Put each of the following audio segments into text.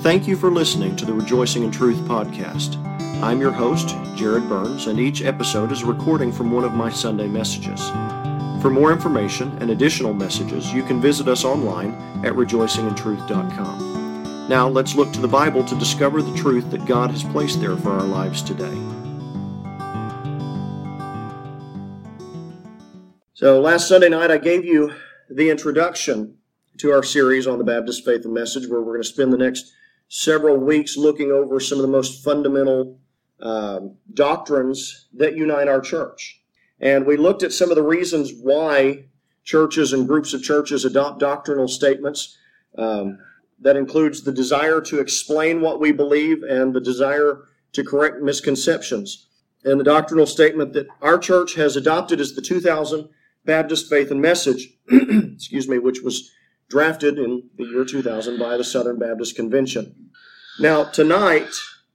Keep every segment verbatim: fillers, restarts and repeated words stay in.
Thank you for listening to the Rejoicing in Truth podcast. I'm your host, Jared Burns, and each episode is a recording from one of my Sunday messages. For more information and additional messages, you can visit us online at rejoicing in truth dot com. Now, let's look to the Bible to discover the truth that God has placed there for our lives today. So, last Sunday night, I gave you the introduction to our series on the Baptist Faith and Message, where we're going to spend the next several weeks looking over some of the most fundamental uh, doctrines that unite our church. And we looked at some of the reasons why churches and groups of churches adopt doctrinal statements. Um, that includes the desire to explain what we believe and the desire to correct misconceptions. And the doctrinal statement that our church has adopted is the two thousand Baptist Faith and Message, excuse me, which was drafted in the year two thousand by the Southern Baptist Convention. Now, tonight,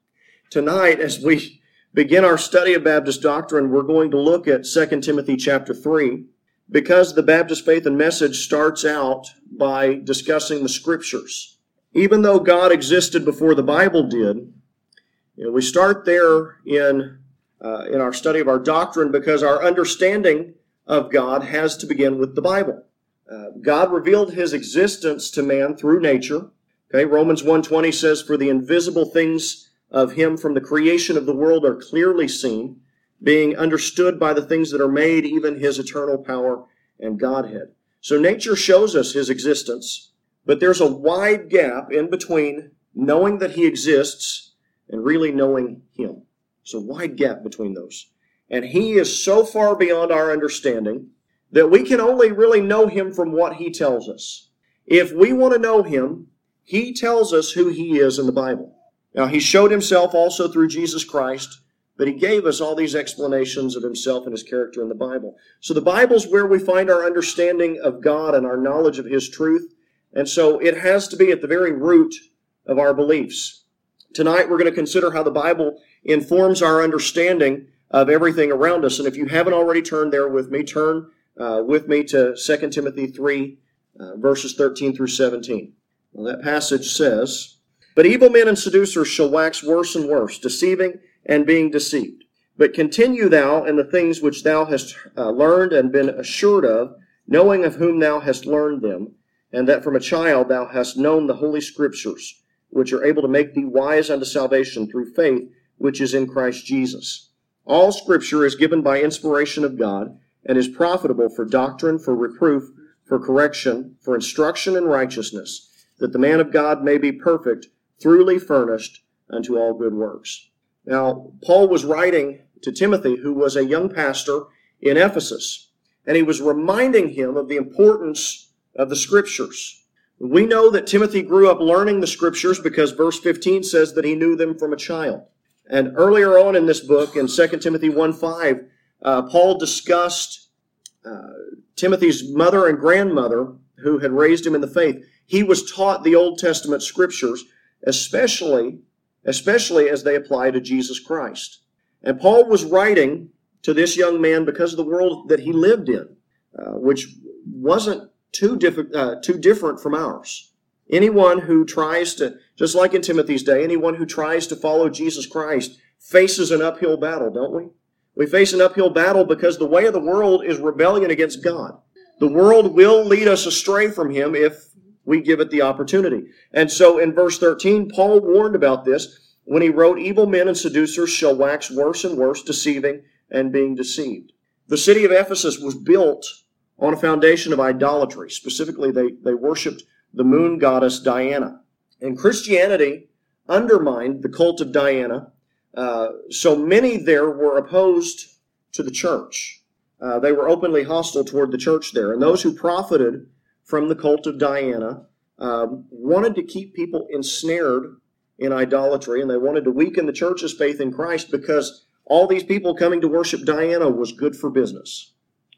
tonight, as we begin our study of Baptist doctrine, we're going to look at Second Timothy chapter three, because the Baptist Faith and Message starts out by discussing the Scriptures. Even though God existed before the Bible did, you know, we start there in, uh, in our study of our doctrine because our understanding of God has to begin with the Bible. Uh, God revealed His existence to man through nature. Okay, Romans one twenty says, "For the invisible things of Him from the creation of the world are clearly seen, being understood by the things that are made, even His eternal power and Godhead." So nature shows us His existence, but there's a wide gap in between knowing that He exists and really knowing Him. There's a wide gap between those. And He is so far beyond our understanding that we can only really know Him from what He tells us. If we want to know Him, He tells us who He is in the Bible. Now, He showed Himself also through Jesus Christ, but He gave us all these explanations of Himself and His character in the Bible. So the Bible's where we find our understanding of God and our knowledge of His truth, and so it has to be at the very root of our beliefs. Tonight, we're going to consider how the Bible informs our understanding of everything around us, and if you haven't already turned there with me, turn Uh, with me to Second Timothy three, uh, verses thirteen through seventeen. Well, that passage says, "But evil men and seducers shall wax worse and worse, deceiving and being deceived. But continue thou in the things which thou hast uh, learned and been assured of, knowing of whom thou hast learned them, and that from a child thou hast known the Holy Scriptures, which are able to make thee wise unto salvation through faith which is in Christ Jesus. All Scripture is given by inspiration of God, and is profitable for doctrine, for reproof, for correction, for instruction in righteousness, that the man of God may be perfect, thoroughly furnished unto all good works." Now, Paul was writing to Timothy, who was a young pastor in Ephesus, and he was reminding him of the importance of the Scriptures. We know that Timothy grew up learning the Scriptures because verse fifteen says that he knew them from a child. And earlier on in this book, in Second Timothy one five, Uh, Paul discussed uh, Timothy's mother and grandmother who had raised him in the faith. He was taught the Old Testament Scriptures, especially, especially as they apply to Jesus Christ. And Paul was writing to this young man because of the world that he lived in, uh, which wasn't too, diff- uh, too different from ours. Anyone who tries to, just like in Timothy's day, anyone who tries to follow Jesus Christ faces an uphill battle, don't we? We face an uphill battle because the way of the world is rebellion against God. The world will lead us astray from Him if we give it the opportunity. And so in verse thirteen, Paul warned about this when he wrote, "Evil men and seducers shall wax worse and worse, deceiving and being deceived." The city of Ephesus was built on a foundation of idolatry. Specifically, they, they worshipped the moon goddess Diana. And Christianity undermined the cult of Diana. Uh, so many there were opposed to the church. Uh, they were openly hostile toward the church there. And those who profited from the cult of Diana uh, wanted to keep people ensnared in idolatry, and they wanted to weaken the church's faith in Christ because all these people coming to worship Diana was good for business.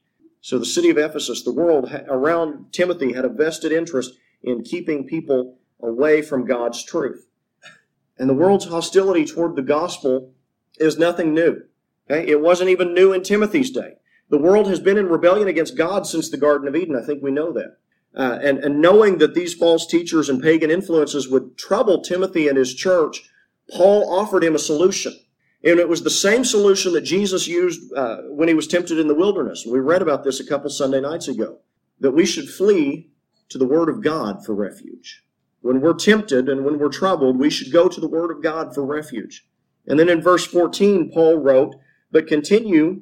So the city of Ephesus, the world around Timothy, had a vested interest in keeping people away from God's truth. And the world's hostility toward the gospel is nothing new. Okay? It wasn't even new in Timothy's day. The world has been in rebellion against God since the Garden of Eden. I think we know that. Uh, and, and knowing that these false teachers and pagan influences would trouble Timothy and his church, Paul offered him a solution. And it was the same solution that Jesus used uh, when he was tempted in the wilderness. We read about this a couple Sunday nights ago, that we should flee to the Word of God for refuge. When we're tempted and when we're troubled, we should go to the Word of God for refuge. And then in verse fourteen, Paul wrote, But continue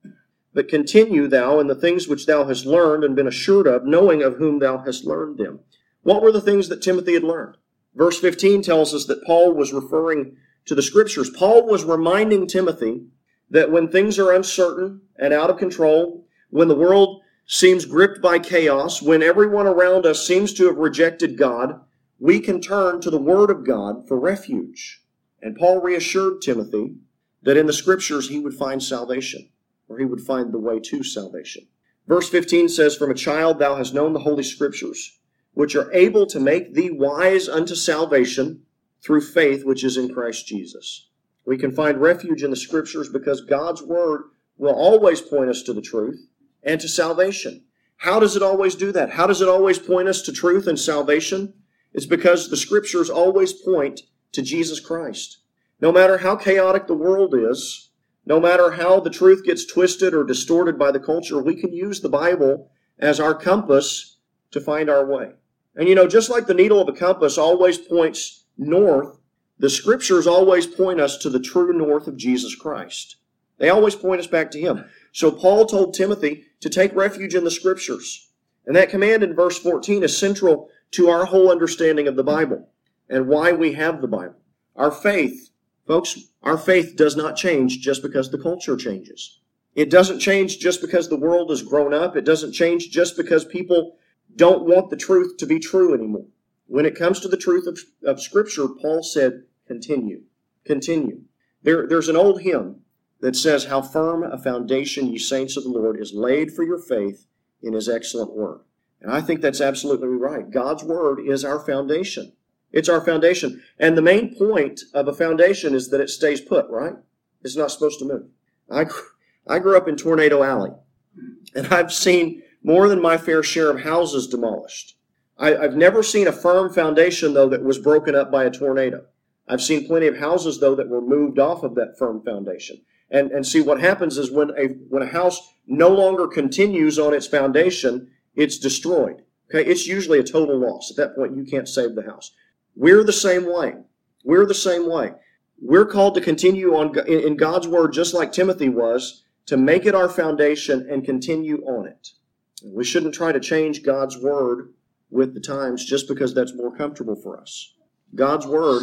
But continue thou in the things which thou hast learned and been assured of, knowing of whom thou hast learned them. What were the things that Timothy had learned? Verse fifteen tells us that Paul was referring to the Scriptures. Paul was reminding Timothy that when things are uncertain and out of control, when the world seems gripped by chaos, when everyone around us seems to have rejected God, we can turn to the Word of God for refuge. And Paul reassured Timothy that in the Scriptures he would find salvation, or he would find the way to salvation. Verse fifteen says, From a child thou hast known the Holy Scriptures, which are able to make thee wise unto salvation through faith which is in Christ Jesus. We can find refuge in the Scriptures because God's Word will always point us to the truth and to salvation. How does it always do that? How does it always point us to truth and salvation? It's because the Scriptures always point to Jesus Christ. No matter how chaotic the world is, no matter how the truth gets twisted or distorted by the culture, we can use the Bible as our compass to find our way. And you know, just like the needle of a compass always points north, the Scriptures always point us to the true north of Jesus Christ. They always point us back to Him. So Paul told Timothy to take refuge in the Scriptures. And that command in verse fourteen is central to our whole understanding of the Bible and why we have the Bible. Our faith, folks, our faith does not change just because the culture changes. It doesn't change just because the world has grown up. It doesn't change just because people don't want the truth to be true anymore. When it comes to the truth of, of Scripture, Paul said, continue, continue. There, there's an old hymn that says, How firm a foundation, ye saints of the Lord, is laid for your faith in His excellent word. And I think that's absolutely right. God's Word is our foundation. It's our foundation. And the main point of a foundation is that it stays put, right? It's not supposed to move. I, I grew up in Tornado Alley, and I've seen more than my fair share of houses demolished. I, I've never seen a firm foundation, though, that was broken up by a tornado. I've seen plenty of houses, though, that were moved off of that firm foundation. And, and see, what happens is when a, when a house no longer continues on its foundation, it's destroyed. Okay, it's usually a total loss. At that point, you can't save the house. We're the same way. We're the same way. We're called to continue on in God's Word, just like Timothy was, to make it our foundation and continue on it. We shouldn't try to change God's Word with the times just because that's more comfortable for us. God's Word,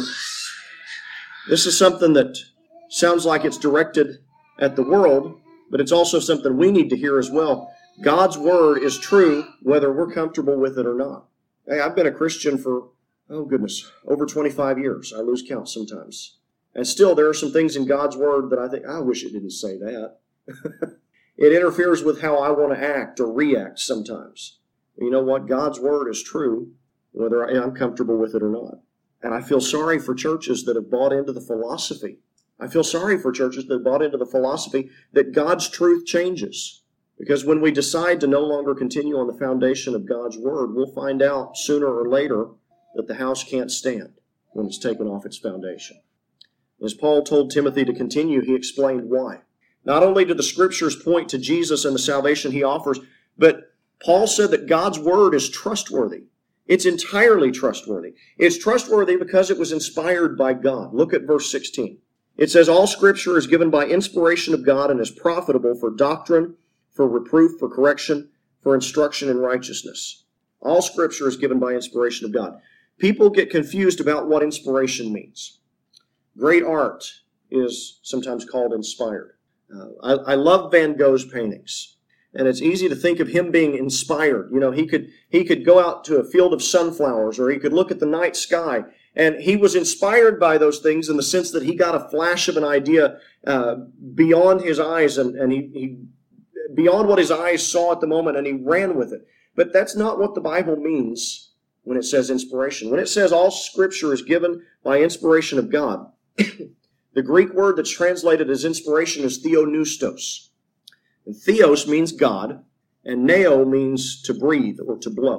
this is something that sounds like it's directed at the world, but it's also something we need to hear as well. God's Word is true whether we're comfortable with it or not. Hey, I've been a Christian for, oh goodness, over twenty-five years. I lose count sometimes. And still, there are some things in God's Word that I think, I wish it didn't say that. It interferes with how I want to act or react sometimes. You know what? God's Word is true whether I'm comfortable with it or not. And I feel sorry for churches that have bought into the philosophy. I feel sorry for churches that have bought into the philosophy that God's truth changes. Because when we decide to no longer continue on the foundation of God's Word, we'll find out sooner or later that the house can't stand when it's taken off its foundation. As Paul told Timothy to continue, he explained why. Not only do the Scriptures point to Jesus and the salvation He offers, but Paul said that God's Word is trustworthy. It's entirely trustworthy. It's trustworthy because it was inspired by God. Look at verse sixteen. It says, All Scripture is given by inspiration of God and is profitable for doctrine, for reproof, for correction, for instruction in righteousness. All Scripture is given by inspiration of God. People get confused about what inspiration means. Great art is sometimes called inspired. Uh, I, I love Van Gogh's paintings, and it's easy to think of him being inspired. You know, he could he could go out to a field of sunflowers, or he could look at the night sky, and he was inspired by those things in the sense that he got a flash of an idea uh, beyond his eyes, and, and he, he beyond what his eyes saw at the moment, and he ran with it. But that's not what the Bible means when it says inspiration. When it says all Scripture is given by inspiration of God, the Greek word that's translated as inspiration is theopneustos. And theos means God, and neo means to breathe or to blow.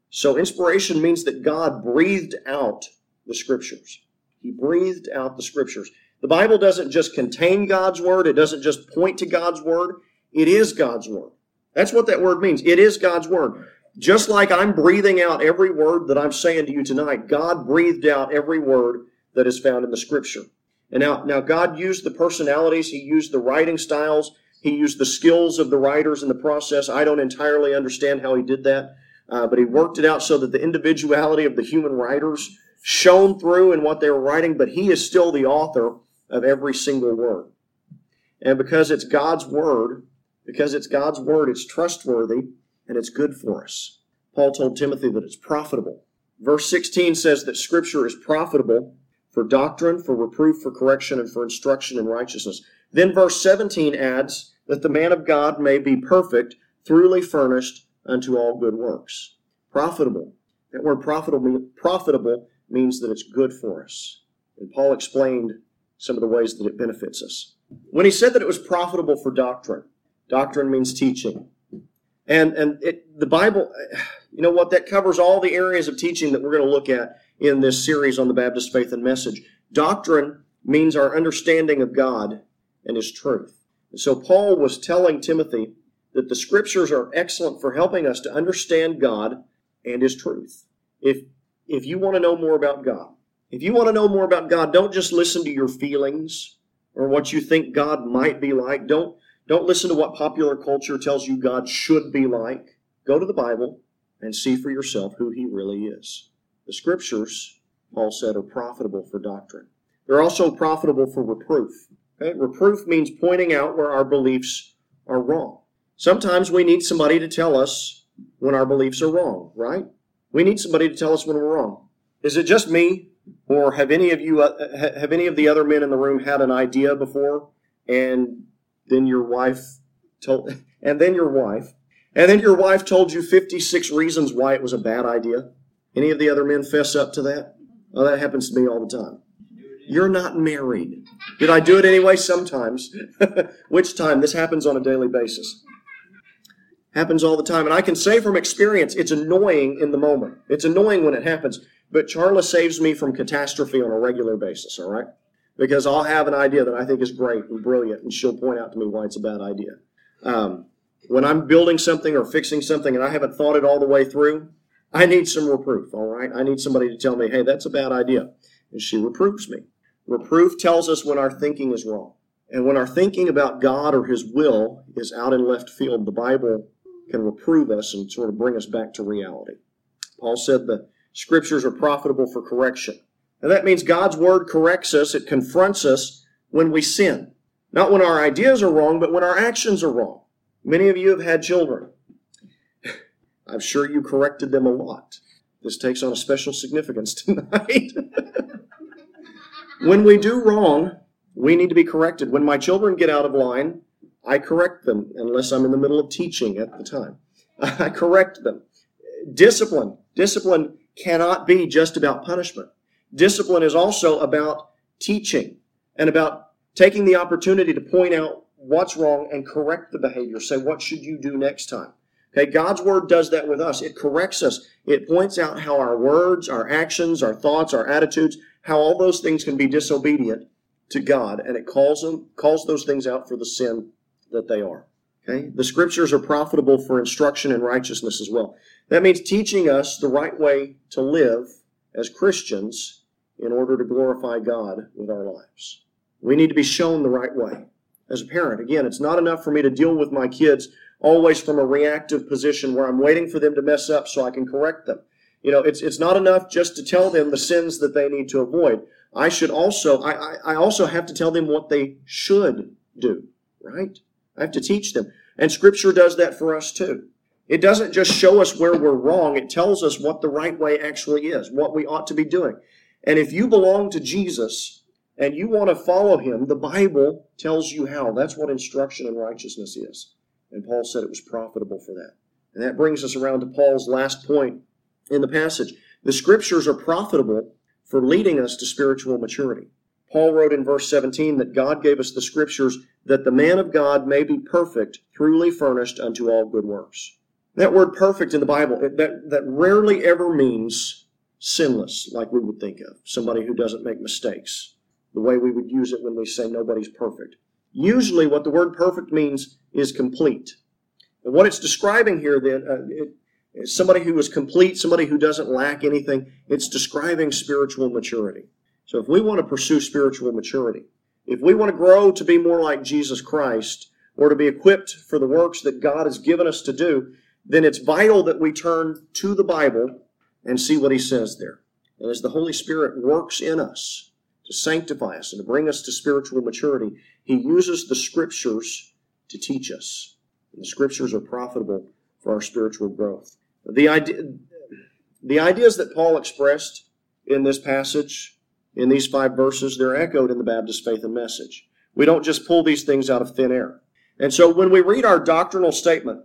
So inspiration means that God breathed out the Scriptures. He breathed out the Scriptures. The Bible doesn't just contain God's Word. It doesn't just point to God's Word. It is God's Word. That's what that word means. It is God's Word. Just like I'm breathing out every word that I'm saying to you tonight, God breathed out every word that is found in the Scripture. And now, now God used the personalities. He used the writing styles. He used the skills of the writers in the process. I don't entirely understand how he did that, uh, but he worked it out so that the individuality of the human writers shone through in what they were writing, but he is still the author of every single word. And because it's God's Word, because it's God's Word, it's trustworthy, and it's good for us. Paul told Timothy that it's profitable. Verse sixteen says that Scripture is profitable for doctrine, for reproof, for correction, and for instruction in righteousness. Then verse seventeen adds that the man of God may be perfect, thoroughly furnished unto all good works. Profitable. That word profitable, profitable means that it's good for us. And Paul explained some of the ways that it benefits us. When he said that it was profitable for doctrine, doctrine means teaching. And, and it, the Bible, you know what, that covers all the areas of teaching that we're going to look at in this series on the Baptist Faith and Message. Doctrine means our understanding of God and His truth. And so Paul was telling Timothy that the Scriptures are excellent for helping us to understand God and His truth. If, if you want to know more about God, if you want to know more about God, don't just listen to your feelings or what you think God might be like. Don't Don't listen to what popular culture tells you God should be like. Go to the Bible and see for yourself who He really is. The Scriptures, Paul said, are profitable for doctrine. They're also profitable for reproof. Okay? Reproof means pointing out where our beliefs are wrong. Sometimes we need somebody to tell us when our beliefs are wrong, right? We need somebody to tell us when we're wrong. Is it just me, or have any of you, uh, have any of the other men in the room had an idea before, and then your wife told, and then your wife, and then your wife told you fifty-six reasons why it was a bad idea? Any of the other men fess up to that? Oh, that happens to me all the time. You're not married. Did I do it anyway? Sometimes. Which time? This happens on a daily basis. Happens all the time. And I can say from experience, it's annoying in the moment. It's annoying when it happens. But Charla saves me from catastrophe on a regular basis, all right? Because I'll have an idea that I think is great and brilliant, and she'll point out to me why it's a bad idea. Um, when I'm building something or fixing something and I haven't thought it all the way through, I need some reproof, all right? I need somebody to tell me, hey, that's a bad idea. And she reproves me. Reproof tells us when our thinking is wrong. And when our thinking about God or His will is out in left field, the Bible can reprove us and sort of bring us back to reality. Paul said the Scriptures are profitable for correction. And that means God's Word corrects us. It confronts us when we sin. Not when our ideas are wrong, but when our actions are wrong. Many of you have had children. I'm sure you corrected them a lot. This takes on a special significance tonight. When we do wrong, we need to be corrected. When my children get out of line, I correct them, unless I'm in the middle of teaching at the time. I correct them. Discipline. Discipline cannot be just about punishment. Discipline is also about teaching and about taking the opportunity to point out what's wrong and correct the behavior. Say, what should you do next time? Okay, God's Word does that with us. It corrects us. It points out how our words, our actions, our thoughts, our attitudes, how all those things can be disobedient to God, and it calls them, calls those things out for the sin that they are. Okay, the Scriptures are profitable for instruction in righteousness as well. That means teaching us the right way to live as Christians in order to glorify God with our lives. We need to be shown the right way. As a parent, again, it's not enough for me to deal with my kids always from a reactive position where I'm waiting for them to mess up so I can correct them. You know, it's it's not enough just to tell them the sins that they need to avoid. I should also, I, I, I also have to tell them what they should do, right? I have to teach them. And Scripture does that for us too. It doesn't just show us where we're wrong. It tells us what the right way actually is, what we ought to be doing. And if you belong to Jesus and you want to follow Him, the Bible tells you how. That's what instruction in righteousness is. And Paul said it was profitable for that. And that brings us around to Paul's last point in the passage. The Scriptures are profitable for leading us to spiritual maturity. Paul wrote in verse seventeen that God gave us the Scriptures that the man of God may be perfect, truly furnished unto all good works. That word perfect in the Bible, that, that rarely ever means sinless, like we would think of. Somebody who doesn't make mistakes, the way we would use it when we say nobody's perfect. Usually what the word perfect means is complete. And what it's describing here then, uh, it, it's somebody who is complete, somebody who doesn't lack anything. It's describing spiritual maturity. So if we want to pursue spiritual maturity, if we want to grow to be more like Jesus Christ, or to be equipped for the works that God has given us to do, then it's vital that we turn to the Bible and see what he says there. And as the Holy Spirit works in us to sanctify us and to bring us to spiritual maturity, he uses the Scriptures to teach us. And the Scriptures are profitable for our spiritual growth. The idea, the ideas that Paul expressed in this passage, in these five verses, they're echoed in the Baptist Faith and Message. We don't just pull these things out of thin air. And so when we read our doctrinal statement,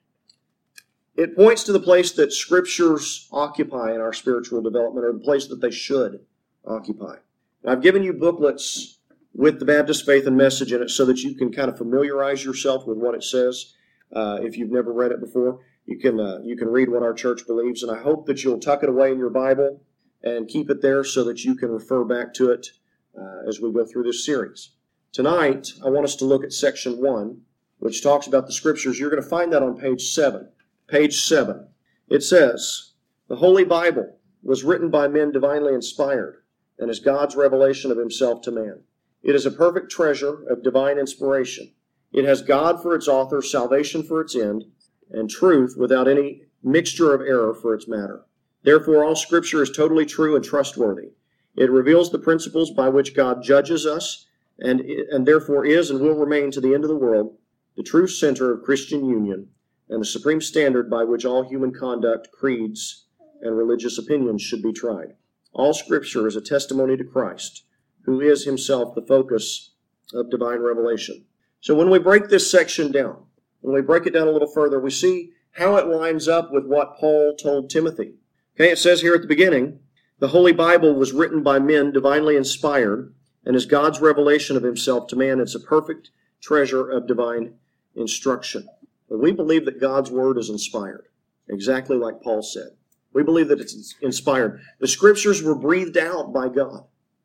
it points to the place that Scriptures occupy in our spiritual development, or the place that they should occupy. And I've given you booklets with the Baptist Faith and Message in it so that you can kind of familiarize yourself with what it says. Uh, if you've never read it before, you can uh, you can read what our church believes, and I hope that you'll tuck it away in your Bible and keep it there so that you can refer back to it uh, as we go through this series. Tonight, I want us to look at section one, which talks about the Scriptures. You're going to find that on page seven. Page seven. It says, "The Holy Bible was written by men divinely inspired and is God's revelation of himself to man. It is a perfect treasure of divine inspiration. It has God for its author, salvation for its end, and truth without any mixture of error for its matter. Therefore, all Scripture is totally true and trustworthy. It reveals the principles by which God judges us, and, and therefore is and will remain to the end of the world the true center of Christian union and the supreme standard by which all human conduct, creeds, and religious opinions should be tried. All Scripture is a testimony to Christ, who is himself the focus of divine revelation." So when we break this section down, when we break it down a little further, we see how it lines up with what Paul told Timothy. Okay, it says here at the beginning, "The Holy Bible was written by men divinely inspired and is God's revelation of himself to man. It's a perfect treasure of divine instruction." And we believe that God's Word is inspired, exactly like Paul said. We believe that it's inspired. The Scriptures were breathed out by God.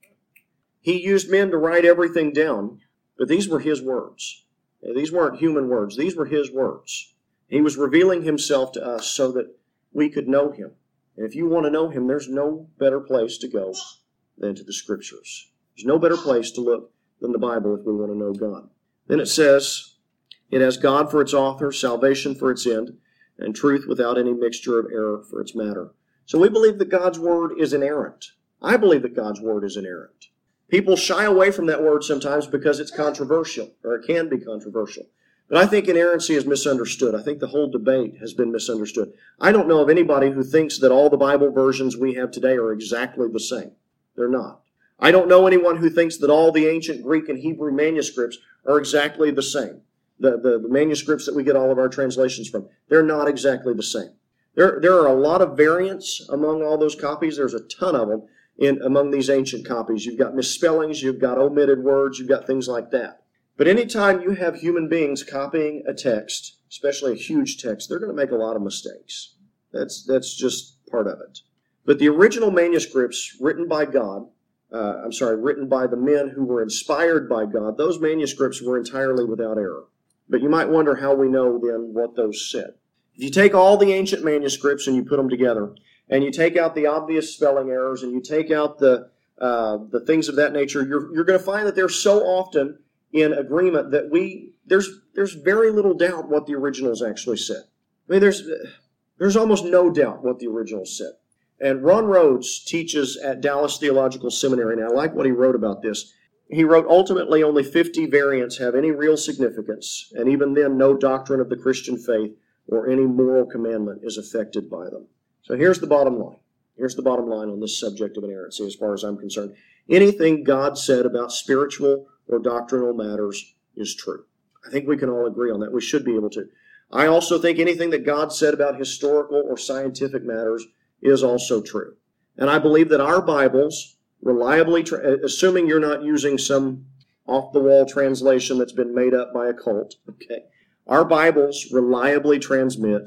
He used men to write everything down, but these were his words. These weren't human words. These were his words. He was revealing himself to us so that we could know him. And if you want to know him, there's no better place to go than to the Scriptures. There's no better place to look than the Bible if we want to know God. Then it says, "It has God for its author, salvation for its end, and truth without any mixture of error for its matter." So we believe that God's Word is inerrant. I believe that God's Word is inerrant. People shy away from that word sometimes because it's controversial, or it can be controversial. But I think inerrancy is misunderstood. I think the whole debate has been misunderstood. I don't know of anybody who thinks that all the Bible versions we have today are exactly the same. They're not. I don't know anyone who thinks that all the ancient Greek and Hebrew manuscripts are exactly the same. The, the, the manuscripts that we get all of our translations from, they're not exactly the same. There, there are a lot of variants among all those copies. There's a ton of them in among these ancient copies. You've got misspellings, you've got omitted words, you've got things like that. But anytime you have human beings copying a text, especially a huge text, they're going to make a lot of mistakes. That's, that's just part of it. But the original manuscripts written by God, uh, I'm sorry, written by the men who were inspired by God, those manuscripts were entirely without error. But you might wonder how we know then what those said. If you take all the ancient manuscripts and you put them together, and you take out the obvious spelling errors, and you take out the uh, the things of that nature, you're you're going to find that they're so often in agreement that we there's there's very little doubt what the originals actually said. I mean, there's there's almost no doubt what the originals said. And Ron Rhodes teaches at Dallas Theological Seminary, and I like what he wrote about this. He wrote, "Ultimately, only fifty variants have any real significance, and even then, no doctrine of the Christian faith or any moral commandment is affected by them." So here's the bottom line. Here's the bottom line on this subject of inerrancy as far as I'm concerned. Anything God said about spiritual or doctrinal matters is true. I think we can all agree on that. We should be able to. I also think anything that God said about historical or scientific matters is also true. And I believe that our Bibles reliably, tra- assuming you're not using some off-the-wall translation that's been made up by a cult, okay, our Bibles reliably transmit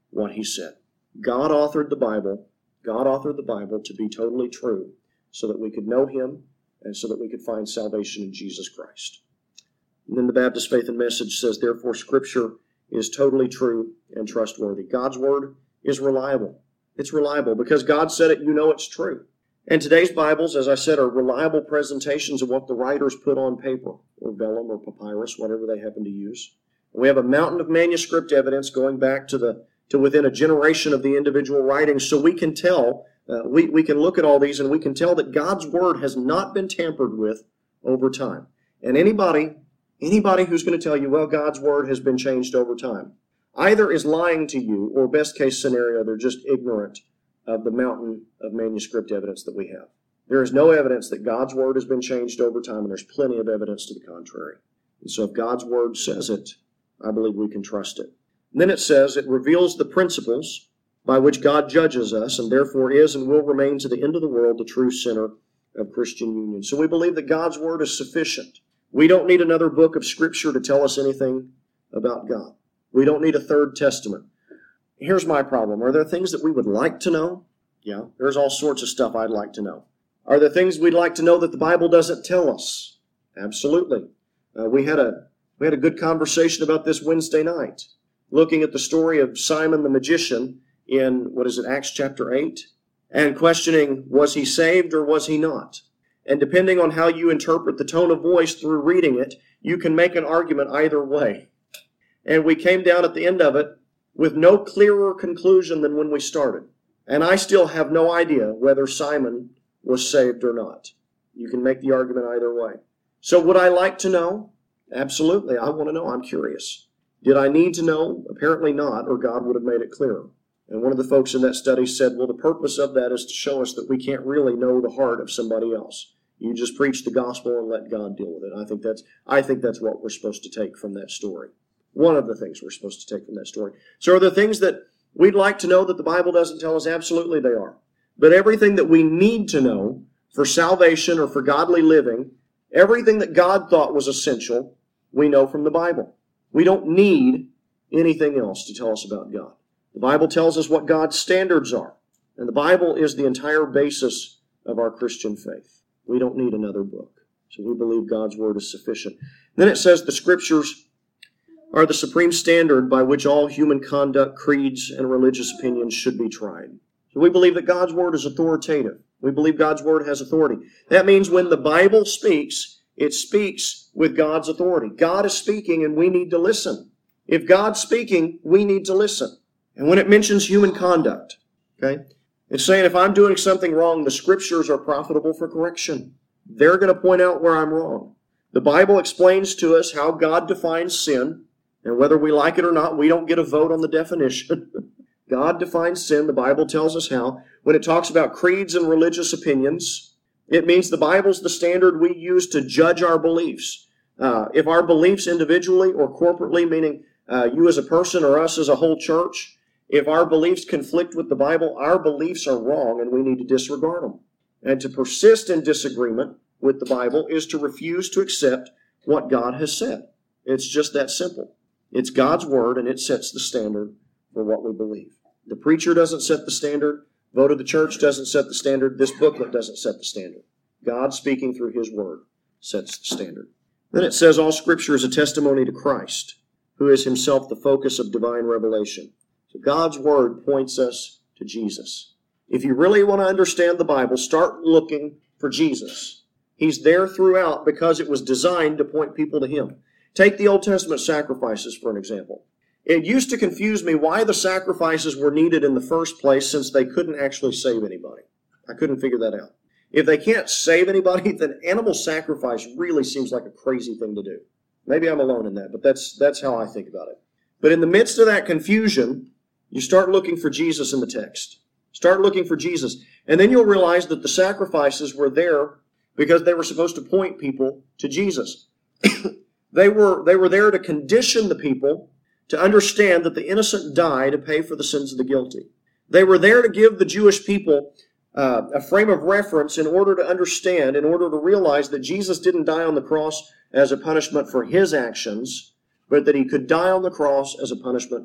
what he said. God authored the Bible. God authored the Bible to be totally true so that we could know him and so that we could find salvation in Jesus Christ. And then the Baptist Faith and Message says, therefore, Scripture is totally true and trustworthy. God's Word is reliable. It's reliable because God said it, you know it's true. And today's Bibles, as I said, are reliable presentations of what the writers put on paper, or vellum or papyrus, whatever they happen to use. We have a mountain of manuscript evidence going back to the to within a generation of the individual writings, so we can tell, uh, we, we can look at all these and we can tell that God's Word has not been tampered with over time. And anybody, anybody who's going to tell you, well, God's Word has been changed over time, either is lying to you, or best case scenario, they're just ignorant of the mountain of manuscript evidence that we have. There is no evidence that God's Word has been changed over time, and there's plenty of evidence to the contrary. And so if God's Word says it, I believe we can trust it. And then it says it reveals the principles by which God judges us, and therefore is and will remain to the end of the world the true center of Christian union. So we believe that God's Word is sufficient. We don't need another book of Scripture to tell us anything about God. We don't need a third testament. Here's my problem. Are there things that we would like to know? Yeah, there's all sorts of stuff I'd like to know. Are there things we'd like to know that the Bible doesn't tell us? Absolutely. Uh, we had a we had a good conversation about this Wednesday night, looking at the story of Simon the magician in, what is it, Acts chapter eight, and questioning, was he saved or was he not? And depending on how you interpret the tone of voice through reading it, you can make an argument either way. And we came down at the end of it with no clearer conclusion than when we started. And I still have no idea whether Simon was saved or not. You can make the argument either way. So would I like to know? Absolutely. I want to know. I'm curious. Did I need to know? Apparently not, or God would have made it clearer. And one of the folks in that study said, well, the purpose of that is to show us that we can't really know the heart of somebody else. You just preach the gospel and let God deal with it. I think that's, I think that's what we're supposed to take from that story. One of the things we're supposed to take from that story. So are there things that we'd like to know that the Bible doesn't tell us? Absolutely they are. But everything that we need to know for salvation or for godly living, everything that God thought was essential, we know from the Bible. We don't need anything else to tell us about God. The Bible tells us what God's standards are. And the Bible is the entire basis of our Christian faith. We don't need another book. So we believe God's Word is sufficient. Then it says the Scriptures are the supreme standard by which all human conduct, creeds, and religious opinions should be tried. So we believe that God's Word is authoritative. We believe God's Word has authority. That means when the Bible speaks, it speaks with God's authority. God is speaking and we need to listen. If God's speaking, we need to listen. And when it mentions human conduct, okay, it's saying if I'm doing something wrong, the Scriptures are profitable for correction. They're going to point out where I'm wrong. The Bible explains to us how God defines sin, and whether we like it or not, we don't get a vote on the definition. God defines sin. The Bible tells us how. When it talks about creeds and religious opinions, it means the Bible's the standard we use to judge our beliefs. Uh, if our beliefs individually or corporately, meaning uh, you as a person or us as a whole church, if our beliefs conflict with the Bible, our beliefs are wrong and we need to disregard them. And to persist in disagreement with the Bible is to refuse to accept what God has said. It's just that simple. It's God's Word and it sets the standard for what we believe. The preacher doesn't set the standard. Vote of the church doesn't set the standard. This booklet doesn't set the standard. God speaking through His Word sets the standard. Then it says all Scripture is a testimony to Christ, who is Himself the focus of divine revelation. So God's Word points us to Jesus. If you really want to understand the Bible, start looking for Jesus. He's there throughout because it was designed to point people to Him. Take the Old Testament sacrifices for an example. It used to confuse me why the sacrifices were needed in the first place since they couldn't actually save anybody. I couldn't figure that out. If they can't save anybody, then animal sacrifice really seems like a crazy thing to do. Maybe I'm alone in that, but that's that's how I think about it. But in the midst of that confusion, you start looking for Jesus in the text. Start looking for Jesus. And then you'll realize that the sacrifices were there because they were supposed to point people to Jesus. They were, they were there to condition the people to understand that the innocent die to pay for the sins of the guilty. They were there to give the Jewish people uh, a frame of reference in order to understand, in order to realize that Jesus didn't die on the cross as a punishment for His actions, but that He could die on the cross as a punishment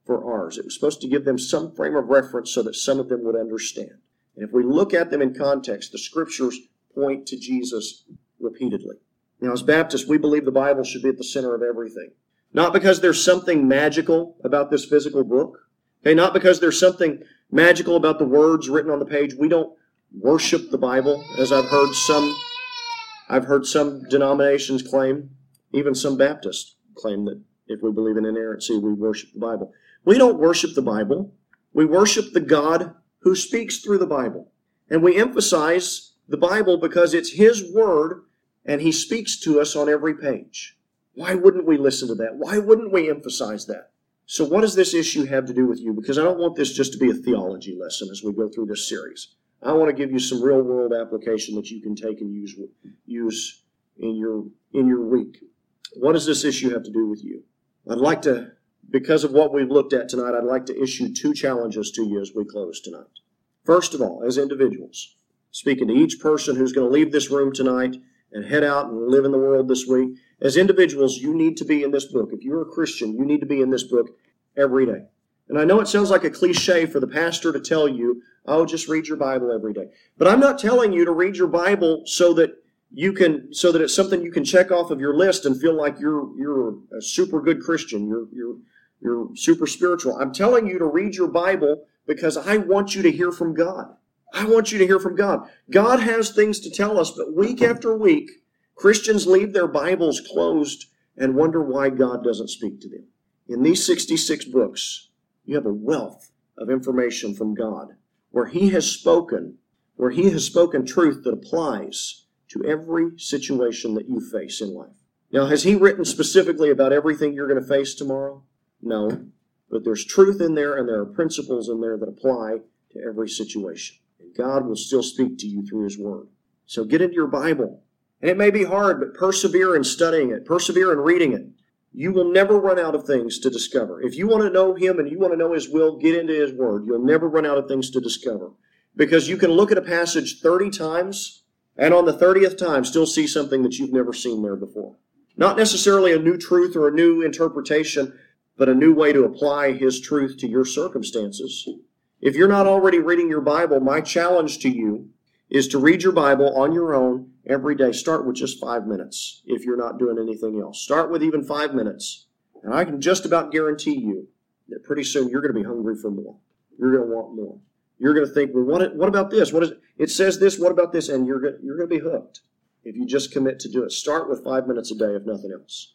for ours. It was supposed to give them some frame of reference so that some of them would understand. And if we look at them in context, the Scriptures point to Jesus repeatedly. Now, as Baptists, we believe the Bible should be at the center of everything. Not because there's something magical about this physical book. Okay, not because there's something magical about the words written on the page. We don't worship the Bible, as I've heard some I've heard some denominations claim, even some Baptists claim that if we believe in inerrancy, we worship the Bible. We don't worship the Bible. We worship the God who speaks through the Bible. And we emphasize the Bible because it's His Word, and He speaks to us on every page. Why wouldn't we listen to that? Why wouldn't we emphasize that? So what does this issue have to do with you? Because I don't want this just to be a theology lesson as we go through this series. I want to give you some real-world application that you can take and use, use in your, in your week. What does this issue have to do with you? I'd like to, because of what we've looked at tonight, I'd like to issue two challenges to you as we close tonight. First of all, as individuals, speaking to each person who's going to leave this room tonight and head out and live in the world this week, as individuals, you need to be in this book. If you're a Christian, you need to be in this book every day. And I know it sounds like a cliche for the pastor to tell you, oh, just read your Bible every day. But I'm not telling you to read your Bible so that you can, so that it's something you can check off of your list and feel like you're you're a super good Christian. You're you're you're super spiritual. I'm telling you to read your Bible because I want you to hear from God. I want you to hear from God. God has things to tell us, but week after week, Christians leave their Bibles closed and wonder why God doesn't speak to them. In these sixty-six books, you have a wealth of information from God where He has spoken, where He has spoken truth that applies to every situation that you face in life. Now, has He written specifically about everything you're going to face tomorrow? No. But there's truth in there and there are principles in there that apply to every situation. And God will still speak to you through His Word. So get into your Bible. And it may be hard, but persevere in studying it. Persevere in reading it. You will never run out of things to discover. If you want to know Him and you want to know His will, get into His Word. You'll never run out of things to discover. Because you can look at a passage thirty times and on the thirtieth time still see something that you've never seen there before. Not necessarily a new truth or a new interpretation, but a new way to apply His truth to your circumstances. If you're not already reading your Bible, my challenge to you is to read your Bible on your own every day. Start with just five minutes if you're not doing anything else. Start with even five minutes. And I can just about guarantee you that pretty soon you're going to be hungry for more. You're going to want more. You're going to think, well, what, what about this? What is it? It says this, what about this? And you're going, you're going to be hooked if you just commit to do it. Start with five minutes a day, if nothing else.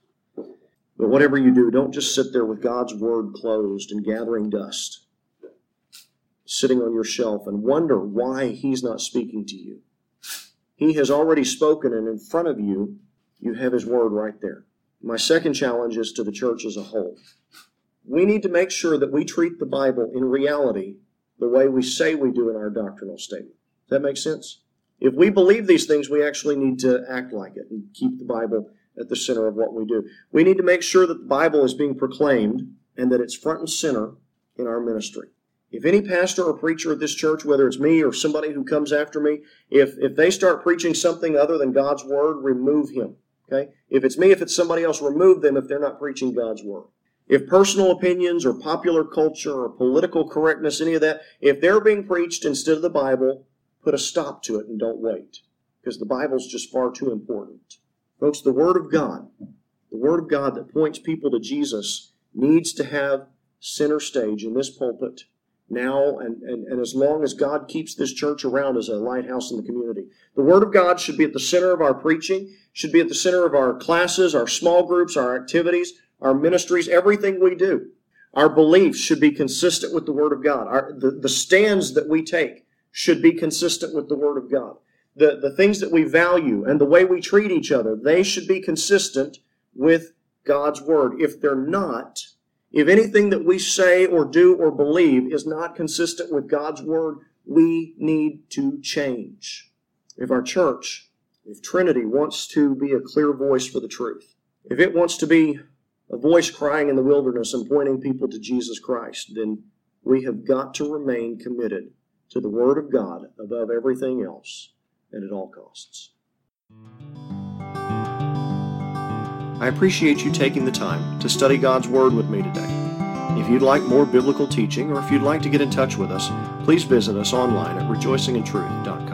But whatever you do, don't just sit there with God's Word closed and gathering dust, sitting on your shelf and wonder why He's not speaking to you. He has already spoken, and in front of you, you have His Word right there. My second challenge is to the church as a whole. We need to make sure that we treat the Bible in reality the way we say we do in our doctrinal statement. Does that make sense? If we believe these things, we actually need to act like it and keep the Bible at the center of what we do. We need to make sure that the Bible is being proclaimed and that it's front and center in our ministry. If any pastor or preacher at this church, whether it's me or somebody who comes after me, if, if they start preaching something other than God's Word, remove him. Okay? If it's me, if it's somebody else, remove them if they're not preaching God's Word. If personal opinions or popular culture or political correctness, any of that, if they're being preached instead of the Bible, put a stop to it and don't wait. Because the Bible's just far too important. Folks, the Word of God, the Word of God that points people to Jesus needs to have center stage in this pulpit now and, and, and as long as God keeps this church around as a lighthouse in the community. The Word of God should be at the center of our preaching, should be at the center of our classes, our small groups, our activities, our ministries, everything we do. Our beliefs should be consistent with the Word of God. Our, the, the stands that we take should be consistent with the Word of God. The, the things that we value and the way we treat each other, they should be consistent with God's Word. If they're not, if anything that we say or do or believe is not consistent with God's Word, we need to change. If our church, if Trinity wants to be a clear voice for the truth, if it wants to be a voice crying in the wilderness and pointing people to Jesus Christ, then we have got to remain committed to the Word of God above everything else and at all costs. I appreciate you taking the time to study God's Word with me today. If you'd like more biblical teaching, or if you'd like to get in touch with us, please visit us online at rejoicing in truth dot com.